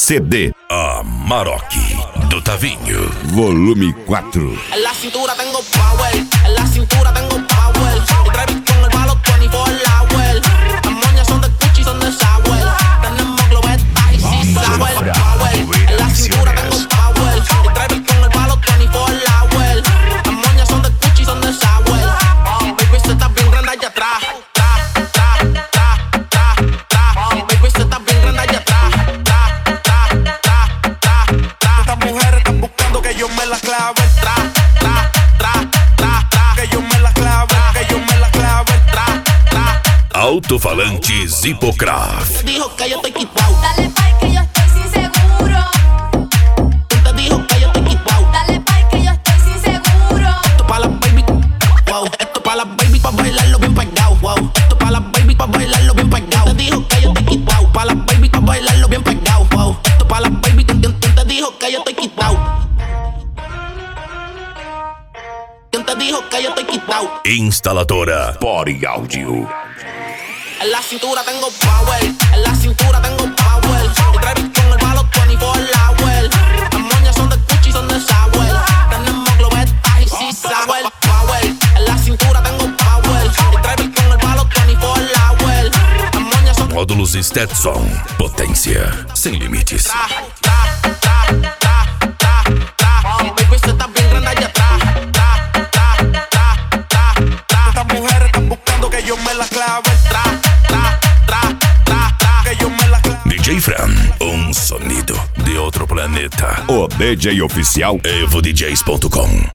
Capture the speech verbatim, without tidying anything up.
C D. A Maroc do Tavinho. Volume quatro. En la cintura tengo power, en la cintura tengo power. Y Travis con el palo veinticuatro hours. Las moñas son de Gucci, son de Sauer. Tenemos globeta y si Sauer. Power, en la cintura tengo power. Y Travis con el palo veinticuatro hours. Las moñas son de Gucci, son de Sauer. Baby, se está bien grande allá atrás. Tra, tra, tra, tra, tra. Baby, se está bien grande allá atrás. Tra, tra, tra, tra, tra. Estas mujeres están buscando que yo me la clave. Tra, tra, tra, tra, tra. Que yo me la clave, que yo me la clave. Tra, tra. Alto-falantes Hipocraft. Dijo que yo estoy quitado. Dale pay que yo estoy sin seguro. ¿Quién te dijo que yo estoy quitado? Dale pay que yo estoy sin seguro. Esto pa' las baby, wow. Esto pa' las baby pa' bailarlo bien pegado, wow. Esto pa' las baby pa' bailarlo bien pegado. Te dijo que yo estoy quitado. Pa' las baby pa' bailarlo bien pegado, wow. Esto pa' las baby. ¿Quién, quién, quién te dijo que yo estoy quitado? ¿Quién te dijo que yo estoy quitado? Instaladora Body Audio. En la cintura tengo power, en la cintura tengo power. Y Travis con el palo veinticuatro hours. Las moñas son de Gucci, son de Sauer. Tenemos globeta y si Sauer. Power, en la cintura tengo power. Y Travis con el palo veinticuatro hours. Las moñas son Módulos Stetson. Potência sem limites. tra, tra, tra, tra, tra, tra. Baby, se está bien grande allá atrás. Tra, tra, tra, tra, tra. Estas mujeres están buscando que yo me la clave. Tra, tra, tra, tra, tra. Que yo me la clave. D J Fran, um sonido de outro planeta. O D J oficial evo d js ponto com.